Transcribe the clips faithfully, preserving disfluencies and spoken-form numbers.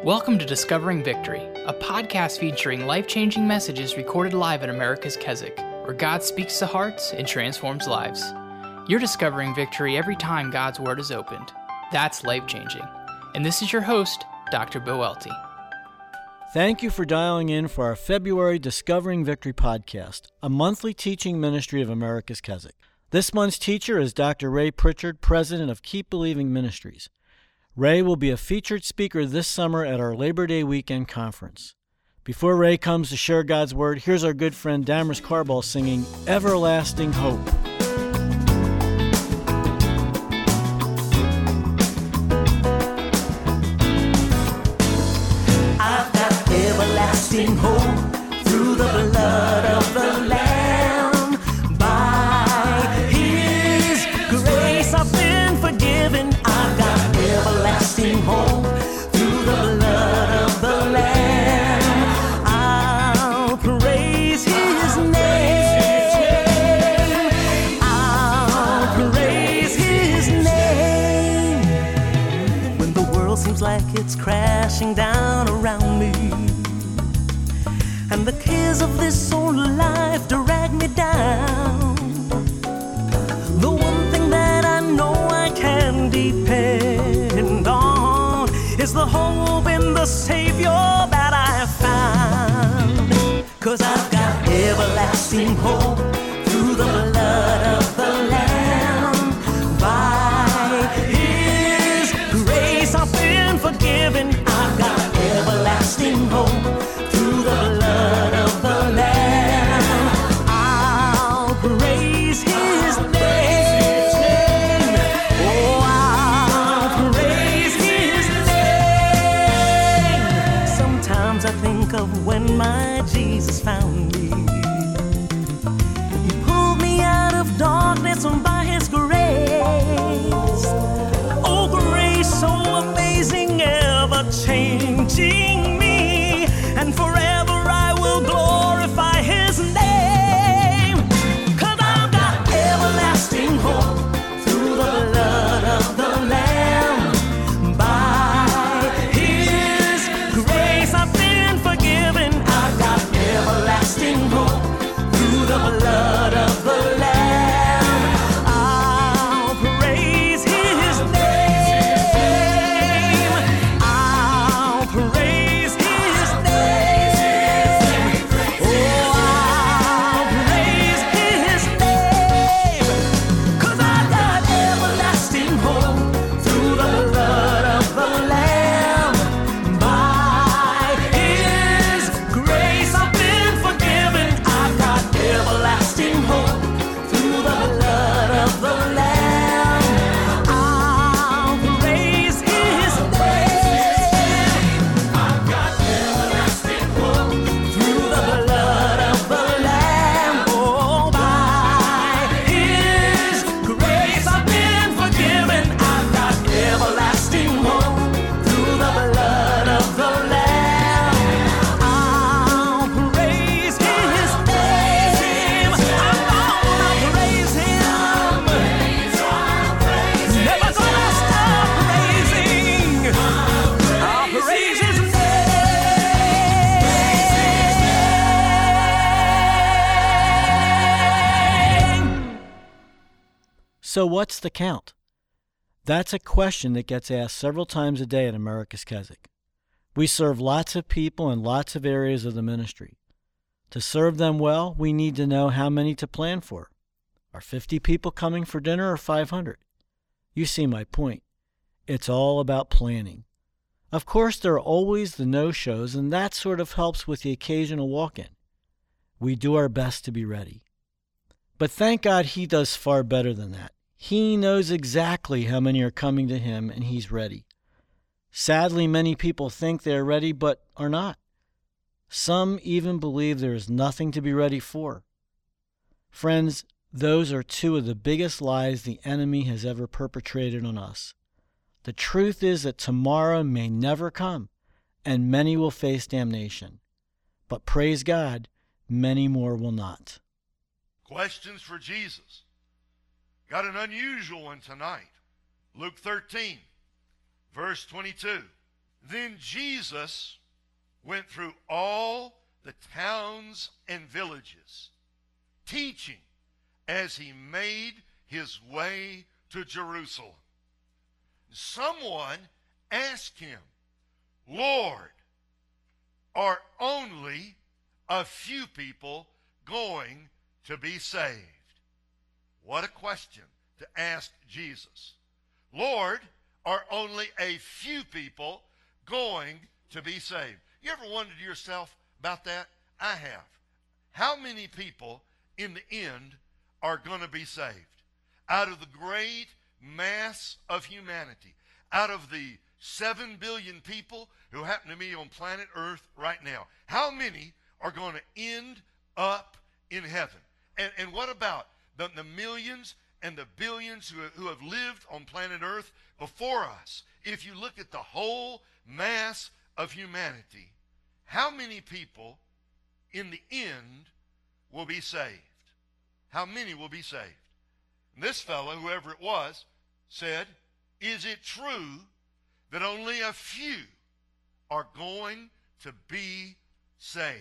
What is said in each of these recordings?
Welcome to Discovering Victory, a podcast featuring life-changing messages recorded live at America's Keswick, where God speaks to hearts and transforms lives. You're discovering victory every time God's Word is opened. That's life-changing. And this is your host, Doctor Bill Welty. Thank you for dialing in for our February Discovering Victory podcast, a monthly teaching ministry of America's Keswick. This month's teacher is Doctor Ray Pritchard, president of Keep Believing Ministries. Ray will be a featured speaker this summer at our Labor Day weekend conference. Before Ray comes to share God's Word, here's our good friend Damaris Carball singing Everlasting Hope. I've got everlasting hope through the blood of the Lamb. By His grace I've been forgiven. I've got everlasting hope through the blood of the Lamb. I'll praise His name. I'll praise His name. When the world seems like it's crashing down around me, and the cares of this old life drag me down, the one thing that I know I can depend on is the hope in the Savior that I found. 'Cause I've got everlasting hope through the blood of the Lamb. By His grace I've been forgiven. I've got everlasting hope through the blood of the Lamb. I'll praise His name. Oh, I'll praise His name. Sometimes I think of when my Jesus found me. He pulled me out of darkness by His grace. Oh, grace so amazing, ever changing me, and forever I will glorify His name. 'Cause I've got everlasting hope through the blood of the Lamb. By His grace I've been forgiven. I've got everlasting hope through the blood of the Lamb. I'll praise His name. I'll praise His name. Oh, I'll praise His name. 'Cause I've got everlasting hope through the blood of the Lamb. By His grace I've been forgiven. I've got everlasting hope through the blood of the Lamb. I'll praise His name. I've got everlasting hope through the blood of the Lamb. Oh, by His grace I've been forgiven. I've got everlasting hope through the blood of the Lamb. I'll praise His name. I'm gonna praise Him. Never gonna stop praising. I'll praise His name. So what's the count? That's a question that gets asked several times a day at America's Keswick. We serve lots of people in lots of areas of the ministry. To serve them well, we need to know how many to plan for. Are fifty people coming for dinner or five hundred? You see my point. It's all about planning. Of course, there are always the no-shows, and that sort of helps with the occasional walk-in. We do our best to be ready. But thank God He does far better than that. He knows exactly how many are coming to Him, and He's ready. Sadly, many people think they are ready but are not. Some even believe there is nothing to be ready for. Friends, those are two of the biggest lies the enemy has ever perpetrated on us. The truth is that tomorrow may never come, and many will face damnation. But praise God, many more will not. Questions for Jesus. Got an unusual one tonight. Luke thirteen, verse twenty-two. Then Jesus went through all the towns and villages, teaching as he made his way to Jerusalem. Someone asked him, Lord, are only a few people going to be saved? What a question to ask Jesus. Lord, are only a few people going to be saved? You ever wondered yourself about that? I have. How many people in the end are going to be saved? Out of the great mass of humanity, out of the seven billion people who happen to be on planet Earth right now, how many are going to end up in heaven? And, and what about the, the millions and the billions who, who have lived on planet Earth before us? If you look at the whole mass of humanity, how many people in the end will be saved? How many will be saved? And this fellow, whoever it was, said, is it true that only a few are going to be saved?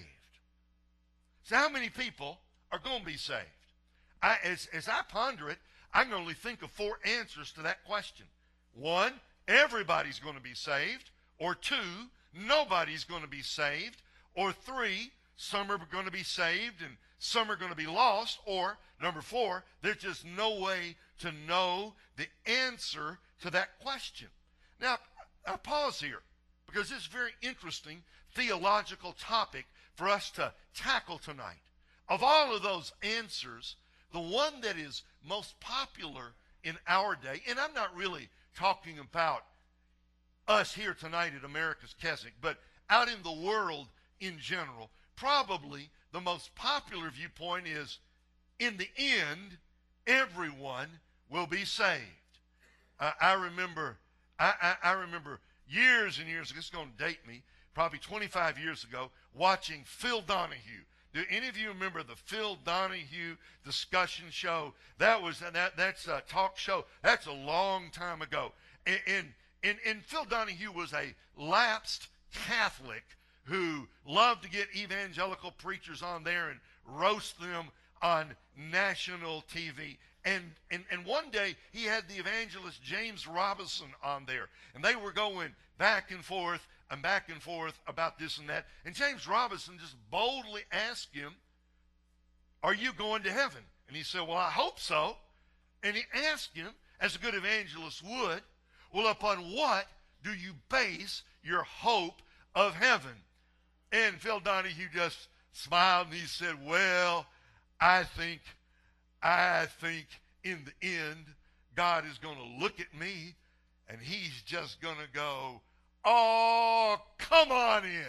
So how many people are going to be saved? I, as, as I ponder it, I can only think of four answers to that question. One, everybody's going to be saved. Or two, nobody's going to be saved. Or three, some are going to be saved and some are going to be lost. Or number four, there's just no way to know the answer to that question. Now, I pause here because this is a very interesting theological topic for us to tackle tonight. Of all of those answers, the one that is most popular in our day, and I'm not really talking about us here tonight at America's Keswick, but out in the world in general, probably the most popular viewpoint is, in the end, everyone will be saved. Uh, I remember, I, I, I remember years and years ago, it's going to date me, probably twenty-five years ago, watching Phil Donahue. Do any of you remember the Phil Donahue discussion show? That was that that's a talk show. That's a long time ago. And and and, and Phil Donahue was a lapsed Catholic who loved to get evangelical preachers on there and roast them on national T V. And, and and one day he had the evangelist James Robison on there, and they were going back and forth and back and forth about this and that. And James Robison just boldly asked him, are you going to heaven? And he said, well, I hope so. And he asked him, as a good evangelist would, well, upon what do you base your hope of heaven? And Phil Donahue just smiled and he said, well, I think, I think in the end, God is going to look at me and he's just going to go, oh, come on in.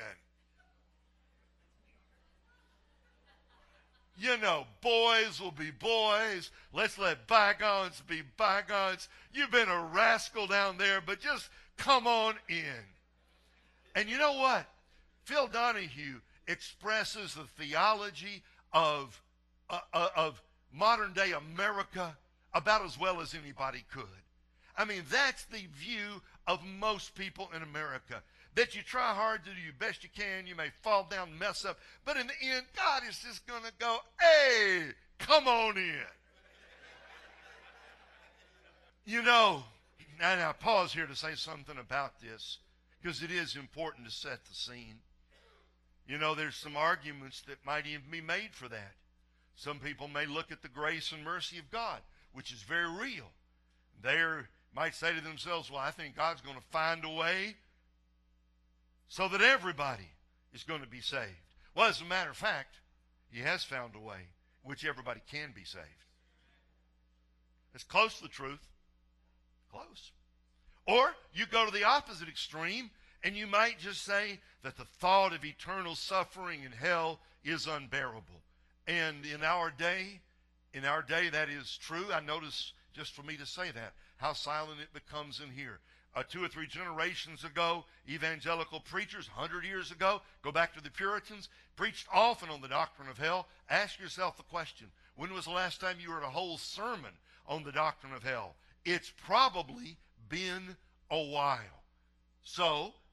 You know, boys will be boys. Let's let bygones be bygones. You've been a rascal down there, but just come on in. And you know what? Phil Donahue expresses the theology of, uh, uh, of modern-day America about as well as anybody could. I mean, that's the view of most people in America. That you try hard to do your best you can. You may fall down and mess up. But in the end, God is just going to go, hey, come on in. You know, and I pause here to say something about this because it is important to set the scene. You know, there's some arguments that might even be made for that. Some people may look at the grace and mercy of God, which is very real. They might say to themselves, well, I think God's going to find a way so that everybody is going to be saved. Well, as a matter of fact, he has found a way in which everybody can be saved. It's close to the truth. Close. Or you go to the opposite extreme, and you might just say that the thought of eternal suffering in hell is unbearable. And in our day, in our day, that is true. I notice, just for me to say that, how silent it becomes in here. Uh, two or three generations ago, evangelical preachers, one hundred years ago, go back to the Puritans, preached often on the doctrine of hell. Ask yourself the question, when was the last time you heard a whole sermon on the doctrine of hell? It's probably been a while. So,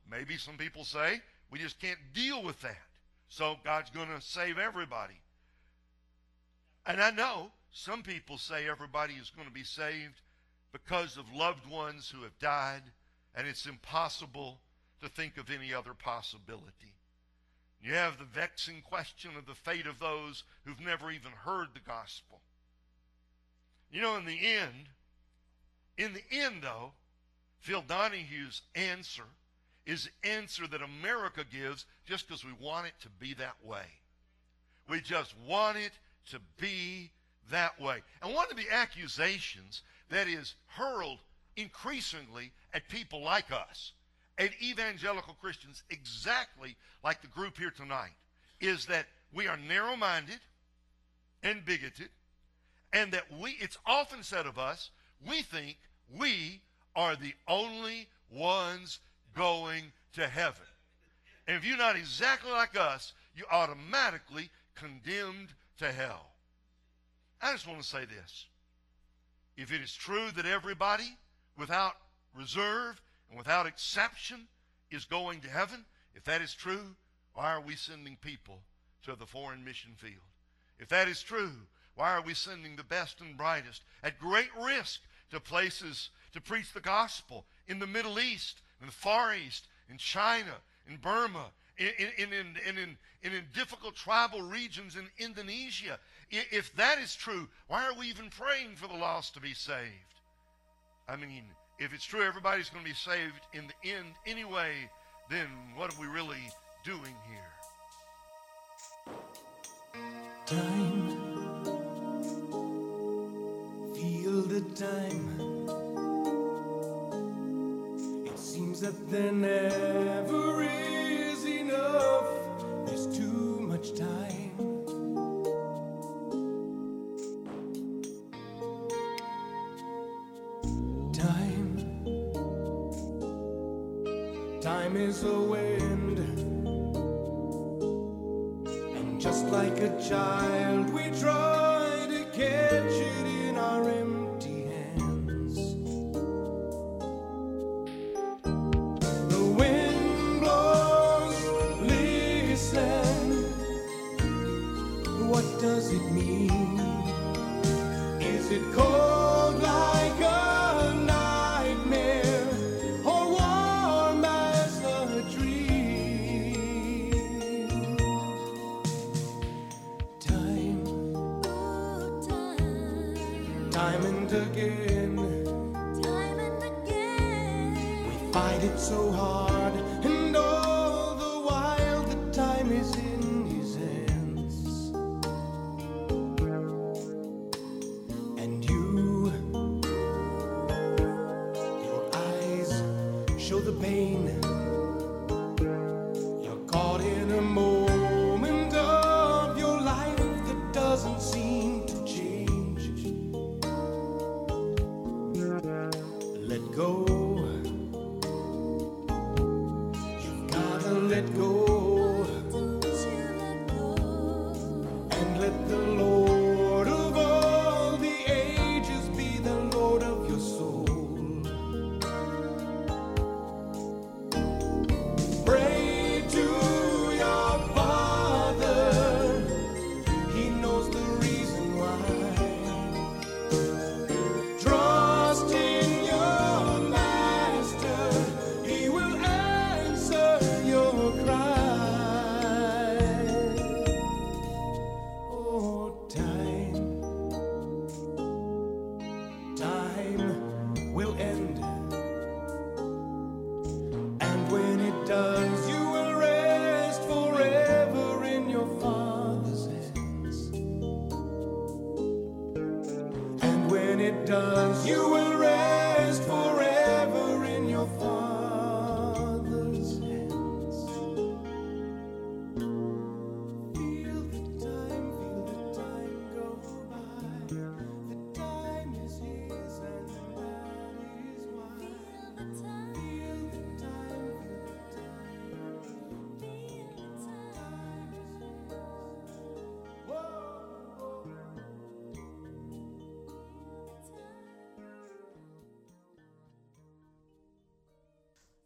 Maybe some people say we just can't deal with that. So God's going to save everybody. And I know some people say everybody is going to be saved because of loved ones who have died, and it's impossible to think of any other possibility. You have the vexing question of the fate of those who've never even heard the gospel. You know, in the end, in the end, though, Phil Donahue's answer is the answer that America gives just because we want it to be that way. We just want it to be that way. And one of the accusations that is hurled increasingly at people like us, at evangelical Christians, exactly like the group here tonight, is that we are narrow-minded and bigoted, and that we, it's often said of us, we think we are the only ones going to heaven. And if you're not exactly like us, you're automatically condemned to hell. I just want to say this. If it is true that everybody, without reserve and without exception, is going to heaven, if that is true, why are we sending people to the foreign mission field? If that is true, why are we sending the best and brightest at great risk to places to preach the gospel in the Middle East, in the Far East, in China, in Burma, in, in, in, in, in, in, in difficult tribal regions in Indonesia? If that is true, why are we even praying for the lost to be saved? I mean, if it's true everybody's going to be saved in the end anyway, then what are we really doing here? Time, feel the time. It seems that there never is enough. There's too much time. Time, time is a wind, and just like a child, we try to catch it in our empty hands. The wind blows, listen. What does it mean? Is it cold like a nightmare, or warm as a dream? Time, time and again, Time and again, we fight it so hard, and all the while the time is in his hands. And you, your eyes show the pain. You're caught in a moment of your life that doesn't seem to change. Let go. You've gotta let go. don't you let go. And let the Lord of all the ages be the Lord of your soul. Pray to your Father. He knows the reason why. Trust in your Master. He will answer your cry. Oh, time, time will end. And when it does, you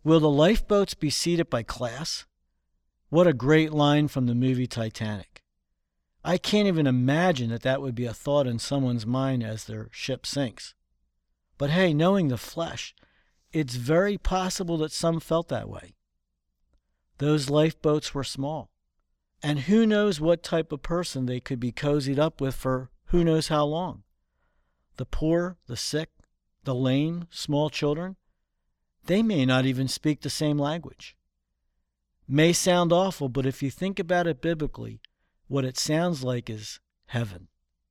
Will the lifeboats be seated by class? What a great line from the movie Titanic. I can't even imagine that that would be a thought in someone's mind as their ship sinks. But hey, knowing the flesh, it's very possible that some felt that way. Those lifeboats were small, and who knows what type of person they could be cozied up with for who knows how long. The poor, the sick, the lame, small children, they may not even speak the same language. May sound awful, but if you think about it biblically, what it sounds like is heaven.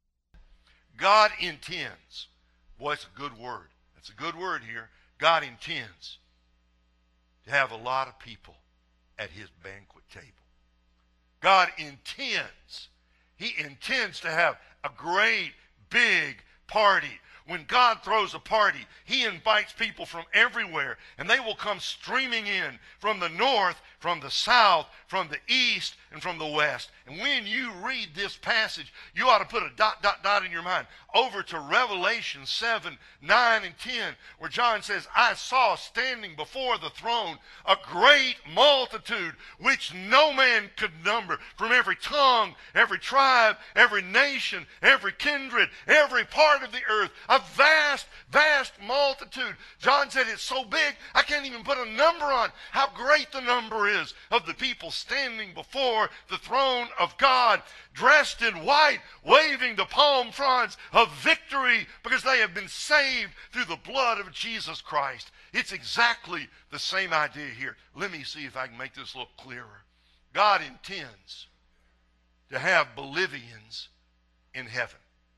God intends. Boy, it's a good word. That's a good word here. God intends to have a lot of people at his banquet table. God intends. He intends to have a great big party. When God throws a party, he invites people from everywhere, and they will come streaming in from the north, from the south, from the east, and from the west. And when you read this passage, you ought to put a dot, dot, dot in your mind over to Revelation seven, nine, and ten, where John says, I saw standing before the throne a great multitude which no man could number, from every tongue, every tribe, every nation, every kindred, every part of the earth, a vast, vast multitude. John said it's so big, I can't even put a number on how great the number is of the people standing before the throne of God, dressed in white, waving the palm fronds of victory because they have been saved through the blood of Jesus Christ. It's exactly the same idea here. Let me see if I can make this look clearer. God intends to have Bolivians in heaven.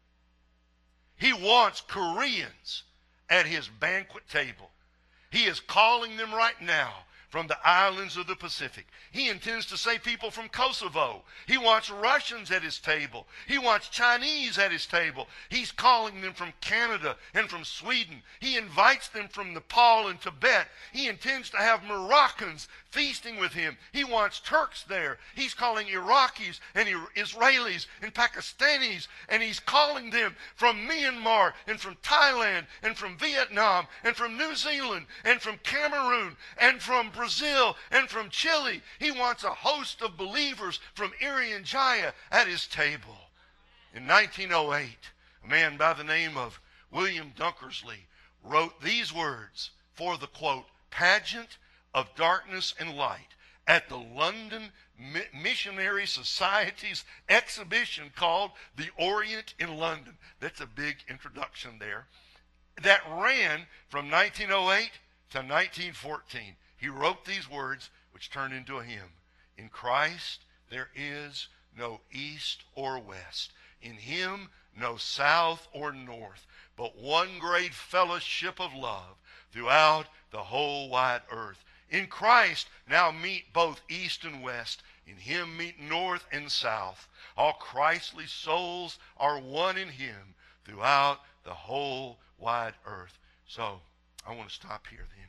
He wants Koreans at his banquet table. He is calling them right now from the islands of the Pacific. He intends to save people from Kosovo. He wants Russians at his table. He wants Chinese at his table. He's calling them from Canada and from Sweden. He invites them from Nepal and Tibet. He intends to have Moroccans feasting with him. He wants Turks there. He's calling Iraqis and Israelis and Pakistanis, and he's calling them from Myanmar and from Thailand and from Vietnam and from New Zealand and from Cameroon and from Brazil and from Chile. He wants a host of believers from Irian Jaya at his table. In nineteen oh eight, a man by the name of William Dunkersley wrote these words for the, quote, pageant of darkness and light at the London Missionary Society's exhibition called The Orient in London. That's a big introduction there. That ran from nineteen oh eight to nineteen fourteen. He wrote these words, which turned into a hymn. In Christ there is no east or west. In him no south or north, but one great fellowship of love throughout the whole wide earth. In Christ now meet both east and west. In him meet north and south. All Christly souls are one in him throughout the whole wide earth. So I want to stop here then.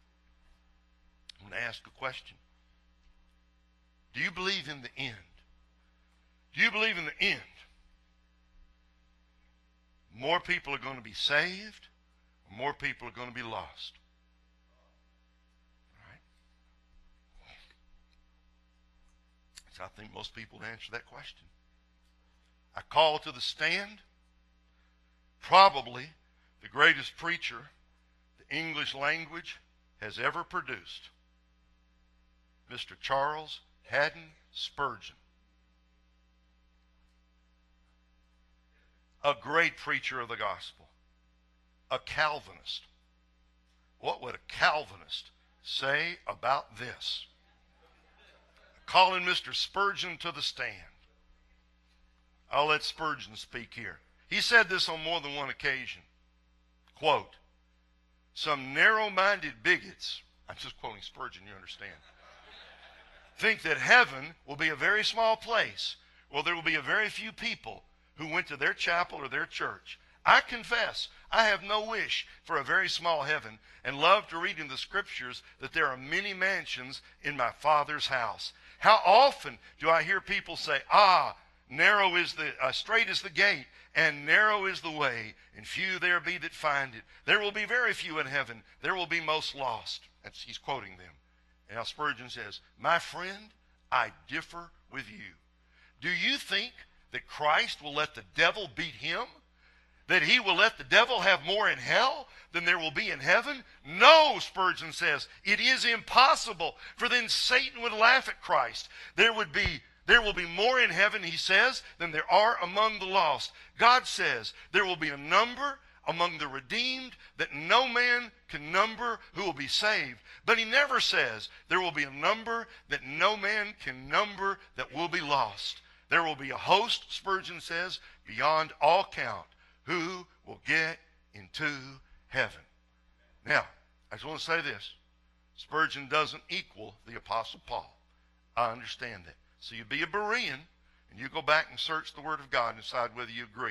I'm going to ask a question. Do you believe in the end? Do you believe in the end? More people are going to be saved, or more people are going to be lost? All right? So I think most people answer that question. I call to the stand probably the greatest preacher the English language has ever produced, Mister Charles Haddon Spurgeon. A great preacher of the gospel. A Calvinist. What would a Calvinist say about this? Calling Mister Spurgeon to the stand. I'll let Spurgeon speak here. He said this on more than one occasion. Quote, some narrow-minded bigots, I'm just quoting Spurgeon, you understand, think that heaven will be a very small place. Well, there will be a very few people who went to their chapel or their church. I confess, I have no wish for a very small heaven and love to read in the scriptures that there are many mansions in my Father's house. How often do I hear people say, ah, narrow is the, uh, straight is the gate, and narrow is the way, and few there be that find it. There will be very few in heaven. There will be most lost. That's, he's quoting them. And now Spurgeon says, my friend, I differ with you. Do you think that Christ will let the devil beat him? That he will let the devil have more in hell than there will be in heaven? No, Spurgeon says, it is impossible, for then Satan would laugh at Christ. There would be, there will be more in heaven, he says, than there are among the lost. God says there will be a number among the redeemed that no man can number who will be saved. But he never says there will be a number that no man can number that will be lost. There will be a host, Spurgeon says, beyond all count, who will get into heaven. Now, I just want to say this. Spurgeon doesn't equal the Apostle Paul. I understand that. So you be a Berean, and you go back and search the Word of God and decide whether you agree.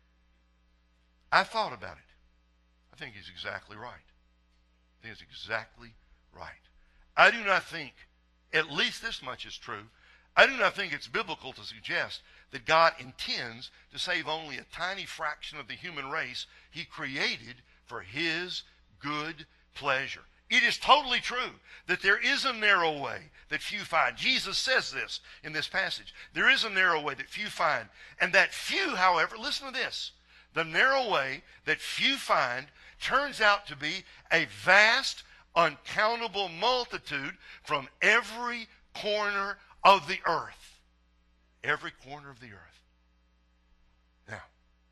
I thought about it. I think he's exactly right. I think it's exactly right. I do not think, at least this much is true, I do not think it's biblical to suggest that God intends to save only a tiny fraction of the human race he created for his good pleasure. It is totally true that there is a narrow way that few find. Jesus says this in this passage. There is a narrow way that few find. And that few, however, listen to this. The narrow way that few find turns out to be a vast, uncountable multitude from every corner of the earth. Every corner of the earth. Now,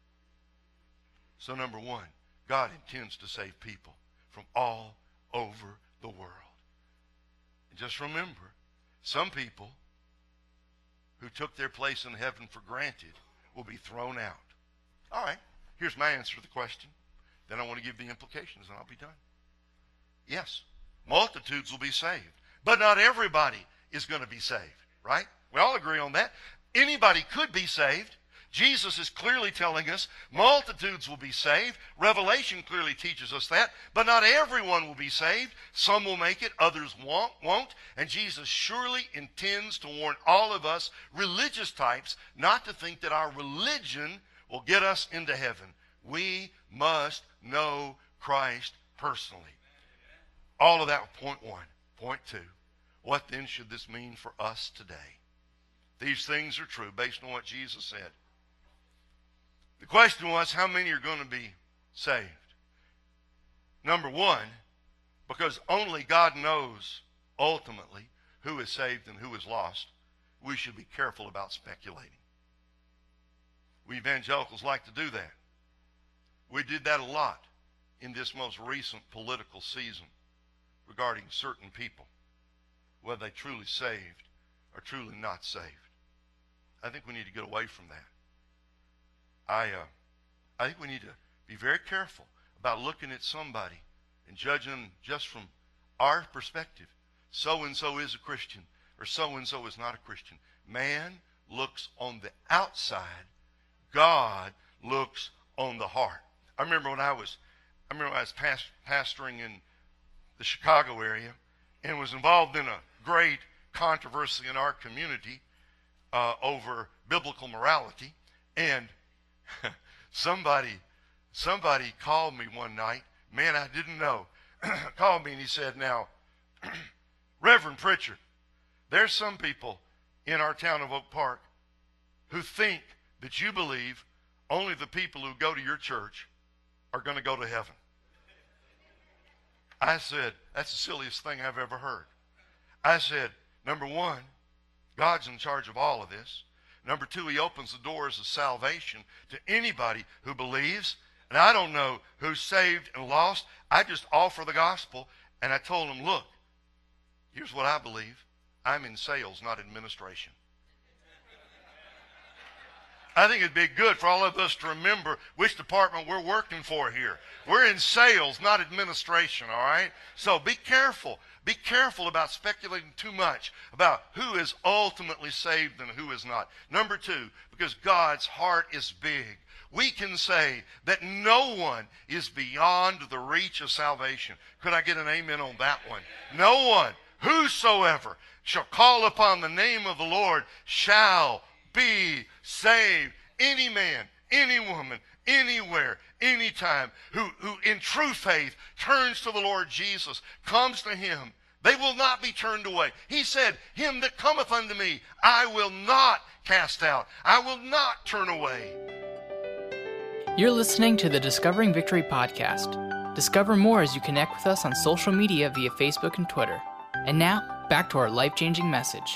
so number one, God intends to save people from all over the world. And just remember, some people who took their place in heaven for granted will be thrown out. All right, here's my answer to the question. Then I want to give the implications and I'll be done. Yes, multitudes will be saved, but not everybody is going to be saved, right? We all agree on that. Anybody could be saved. Jesus is clearly telling us multitudes will be saved. Revelation clearly teaches us that. But not everyone will be saved. Some will make it, others won't. won't. And Jesus surely intends to warn all of us religious types not to think that our religion will get us into heaven. We must know Christ personally. All of that, point one. Point two. What then should this mean for us today? These things are true based on what Jesus said. The question was, how many are going to be saved? Number one, because only God knows ultimately who is saved and who is lost, we should be careful about speculating. We evangelicals like to do that. We did that a lot in this most recent political season regarding certain people, whether they truly saved or truly not saved. I think we need to get away from that. I, uh, I think we need to be very careful about looking at somebody and judging them just from our perspective. So-and-so is a Christian or so-and-so is not a Christian. Man looks on the outside. God looks on the heart. I remember when I was, I remember when I was past, pastoring in the Chicago area and was involved in a great controversy in our community uh, over biblical morality. And somebody, somebody called me one night. Man, I didn't know. Called me and he said, now, Reverend Pritchard, there's some people in our town of Oak Park who think that you believe only the people who go to your church are going to go to heaven. I said, that's the silliest thing I've ever heard. I said, number one, God's in charge of all of this. Number two, he opens the doors of salvation to anybody who believes. And I don't know who's saved and lost. I just offer the gospel. And I told him, look, here's what I believe. I'm in sales, not administration. I think it'd be good for all of us to remember which department we're working for here. We're in sales, not administration, all right? So be careful. Be careful about speculating too much about who is ultimately saved and who is not. Number two, because God's heart is big, we can say that no one is beyond the reach of salvation. Could I get an amen on that one? No one, whosoever shall call upon the name of the Lord shall be saved. Any man, any woman, anywhere, anytime, who, who in true faith turns to the Lord Jesus, comes to him, they will not be turned away. He said, him that cometh unto me, I will not cast out. I will not turn away. You're listening to the Discovering Victory podcast. Discover more as you connect with us on social media via Facebook and Twitter. And now, back to our life-changing message.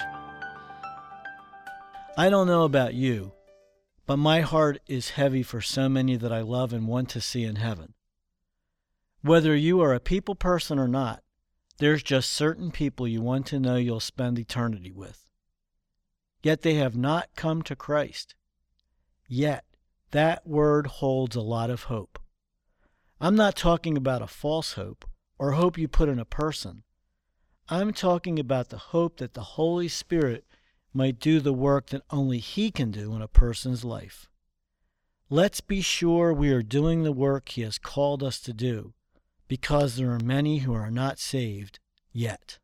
I don't know about you, but my heart is heavy for so many that I love and want to see in heaven. Whether you are a people person or not, there's just certain people you want to know you'll spend eternity with. Yet they have not come to Christ. Yet, that word holds a lot of hope. I'm not talking about a false hope or hope you put in a person. I'm talking about the hope that the Holy Spirit might do the work that only He can do in a person's life. Let's be sure we are doing the work He has called us to do, because there are many who are not saved yet.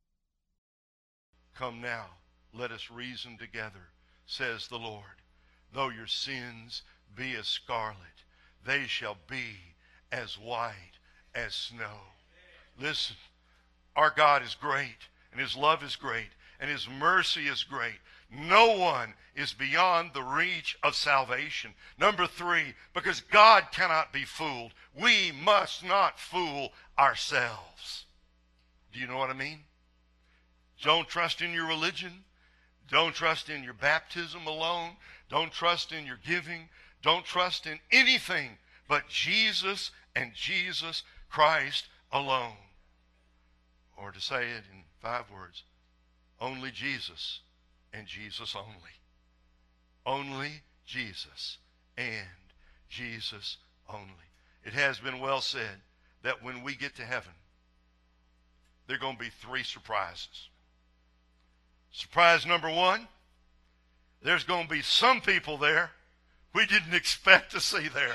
Come now, let us reason together, says the Lord. Though your sins be as scarlet, they shall be as white as snow. Listen, our God is great, and His love is great, and His mercy is great. No one is beyond the reach of salvation. Number three, because God cannot be fooled, we must not fool ourselves. Do you know what I mean? Don't trust in your religion. Don't trust in your baptism alone. Don't trust in your giving. Don't trust in anything but Jesus and Jesus Christ alone. Or to say it in five words, only Jesus and Jesus only. Only Jesus and Jesus only. It has been well said that when we get to heaven, there are going to be three surprises. Surprise number one, there's going to be some people there we didn't expect to see there.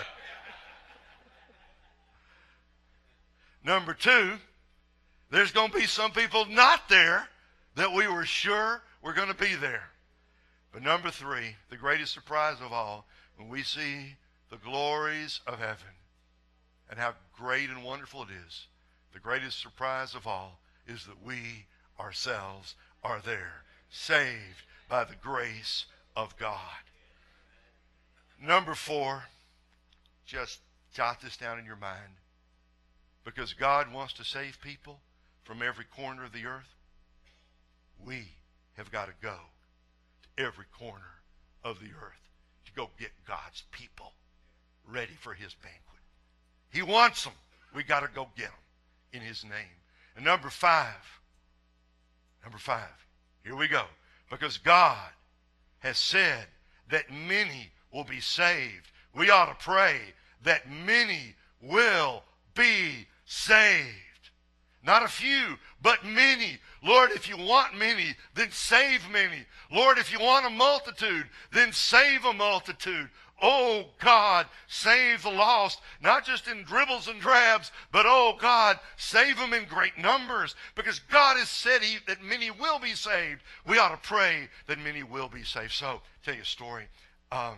Number two, there's going to be some people not there that we were sure were going to be there. But number three, the greatest surprise of all, when we see the glories of heaven and how great and wonderful it is, the greatest surprise of all is that we ourselves are there, saved by the grace of God. Number four, just jot this down in your mind. Because God wants to save people from every corner of the earth, we have got to go to every corner of the earth to go get God's people ready for His banquet. He wants them. We got to go get them in His name. And number five, number five, here we go. Because God has said that many will be saved, we ought to pray that many will be saved. Not a few, but many. Lord, if you want many, then save many. Lord, if you want a multitude, then save a multitude. Oh, God, save the lost, not just in dribbles and drabs, but oh, God, save them in great numbers, because God has said he, that many will be saved. We ought to pray that many will be saved. So, I'll tell you a story. Um,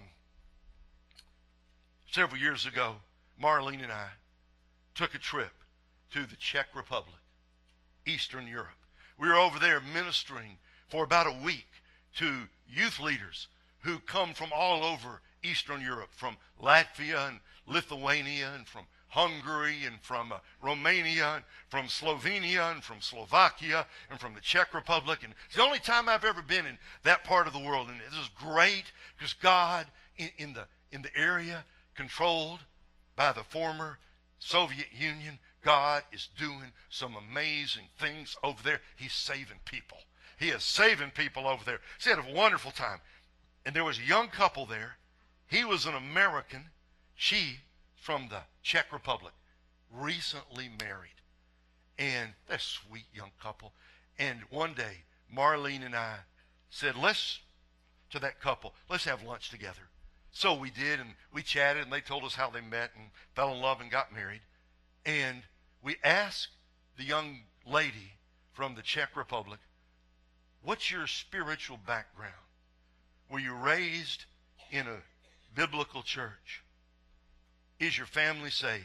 several years ago, Marlene and I took a trip to the Czech Republic, Eastern Europe. We were over there ministering for about a week to youth leaders who come from all over Eastern Europe, from Latvia and Lithuania and from Hungary and from uh, Romania and from Slovenia and from Slovakia and from the Czech Republic. And it's the only time I've ever been in that part of the world. And this is great because God in, in the in the area controlled by the former Soviet Union, God is doing some amazing things over there. He's saving people. He is saving people over there. So he had a wonderful time. And there was a young couple there. He was an American. She from the Czech Republic, recently married. And they're a sweet young couple. And one day, Marlene and I said, let's, to that couple, let's have lunch together. So we did, and we chatted, and they told us how they met and fell in love and got married. And we asked the young lady from the Czech Republic, what's your spiritual background? Were you raised in a biblical church? Is your family saved?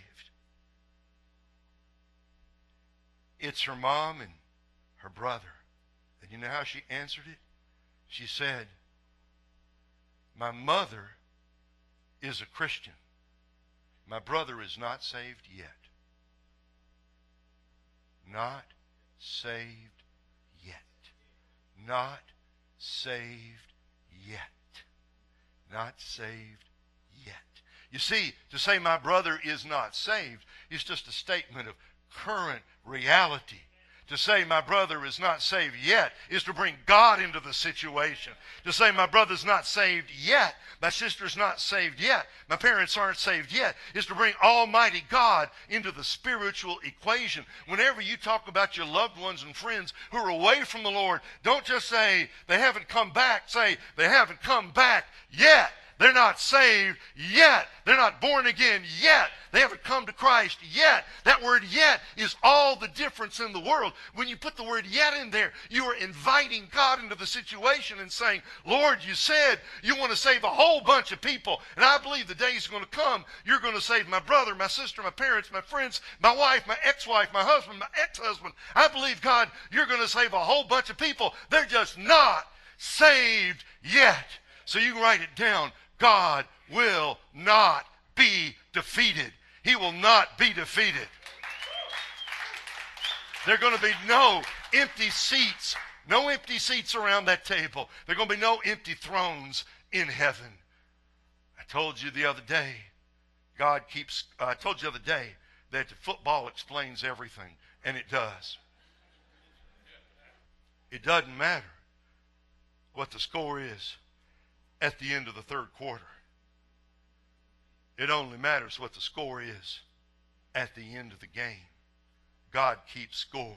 It's her mom and her brother. And you know how she answered it? She said, my mother is a Christian. My brother is not saved yet. Not saved yet. Not saved yet. Not saved yet. You see, to say my brother is not saved is just a statement of current reality. To say my brother is not saved yet is to bring God into the situation. To say my brother's not saved yet, my sister's not saved yet, my parents aren't saved yet, is to bring Almighty God into the spiritual equation. Whenever you talk about your loved ones and friends who are away from the Lord, don't just say they haven't come back. Say they haven't come back yet. They're not saved yet. They're not born again yet. They haven't come to Christ yet. That word yet is all the difference in the world. When you put the word yet in there, you are inviting God into the situation and saying, Lord, you said you want to save a whole bunch of people. And I believe the day is going to come. You're going to save my brother, my sister, my parents, my friends, my wife, my ex-wife, my husband, my ex-husband. I believe, God, you're going to save a whole bunch of people. They're just not saved yet. So you can write it down. God will not be defeated. He will not be defeated. There are going to be no empty seats, no empty seats around that table. There are going to be no empty thrones in heaven. I told you the other day, God keeps, uh, I told you the other day that the football explains everything, and it does. It doesn't matter what the score is at the end of the third quarter. It only matters what the score is at the end of the game. God keeps score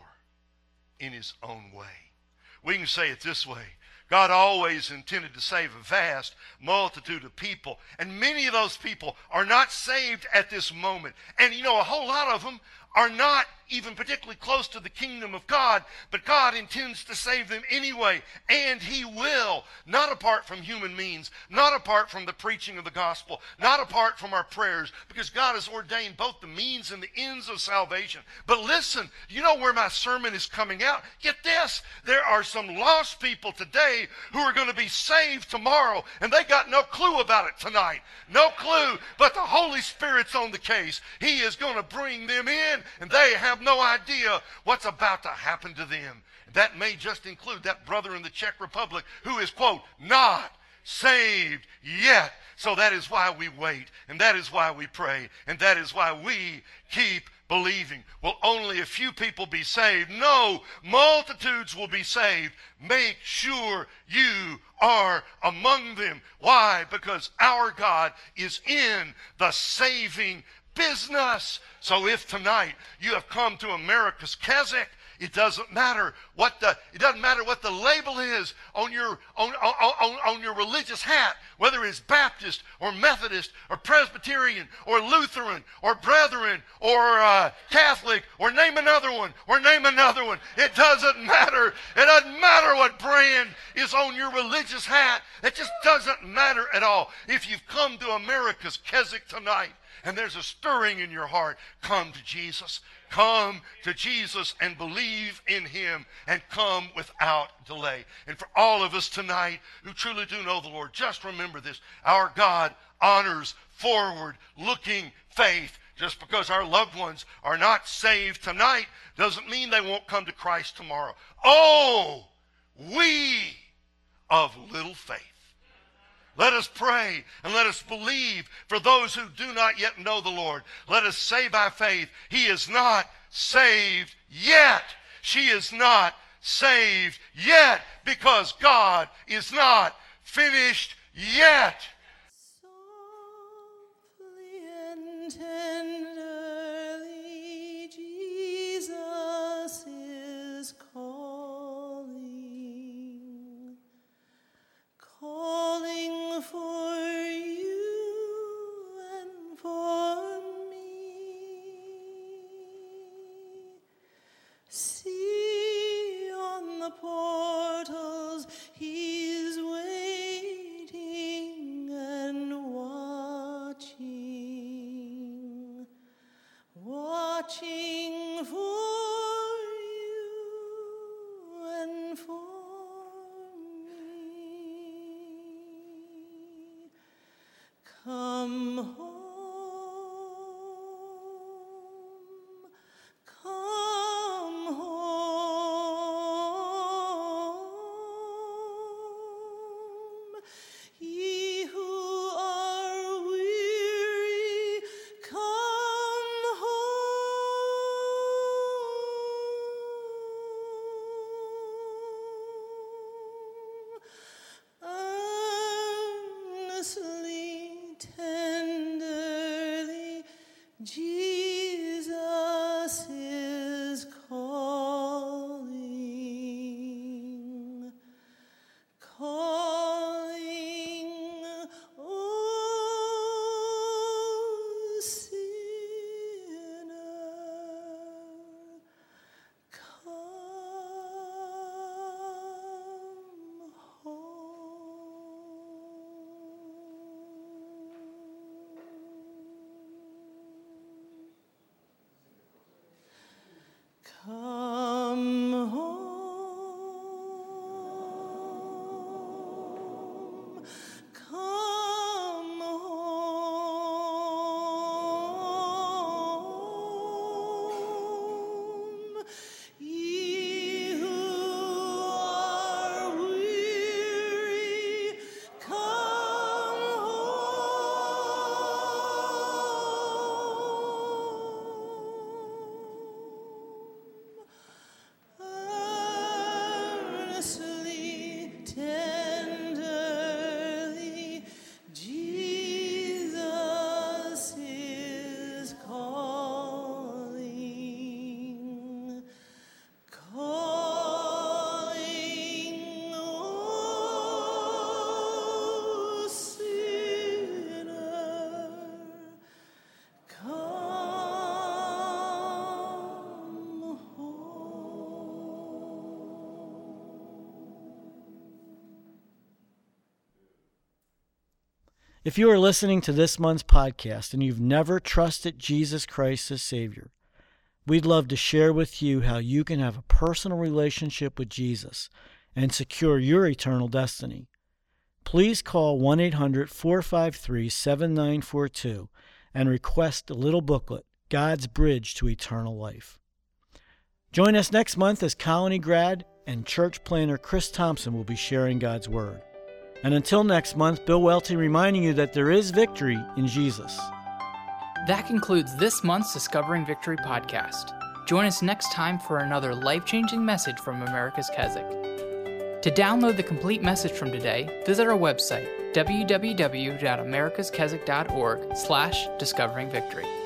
in his own way. We can say it this way. God always intended to save a vast multitude of people. And many of those people are not saved at this moment. And you know, a whole lot of them are not even particularly close to the kingdom of God, but God intends to save them anyway, and he will, not apart from human means, not apart from the preaching of the gospel, not apart from our prayers, because God has ordained both the means and the ends of salvation. But listen, you know where my sermon is coming out? Get this, there are some lost people today who are going to be saved tomorrow, and they got no clue about it tonight. No clue, but the Holy Spirit's on the case. He is going to bring them in, and they have no idea what's about to happen to them. That may just include that brother in the Czech Republic who is, quote, not saved yet. So that is why we wait, and that is why we pray, and that is why we keep believing. Will only a few people be saved? No, multitudes will be saved. Make sure you are among them. Why? Because our God is in the saving business. So if tonight you have come to America's Keswick, it doesn't matter what the it doesn't matter what the label is on your on, on, on your religious hat, whether it's Baptist or Methodist or Presbyterian or Lutheran or Brethren or uh, Catholic or name another one or name another one. It doesn't matter. It doesn't matter what brand is on your religious hat. It just doesn't matter at all. If you've come to America's Keswick tonight, and there's a stirring in your heart, come to Jesus. Come to Jesus and believe in him, and come without delay. And for all of us tonight who truly do know the Lord, just remember this. Our God honors forward-looking faith. Just because our loved ones are not saved tonight doesn't mean they won't come to Christ tomorrow. Oh, we of little faith. Let us pray and let us believe for those who do not yet know the Lord. Let us say by faith, he is not saved yet. She is not saved yet, because God is not finished yet. Softly and tenderly, Jesus is calling, calling for you and for me. See on the portals, he's waiting and watching. If you are listening to this month's podcast and you've never trusted Jesus Christ as Savior, we'd love to share with you how you can have a personal relationship with Jesus and secure your eternal destiny. Please call one eight hundred, four five three, seven nine four two and request the little booklet, God's Bridge to Eternal Life. Join us next month as Colony grad and church planner Chris Thompson will be sharing God's Word. And until next month, Bill Welty reminding you that there is victory in Jesus. That concludes this month's Discovering Victory podcast. Join us next time for another life-changing message from America's Keswick. To download the complete message from today, visit our website, w w w dot americas keswick dot org slash discovering victory.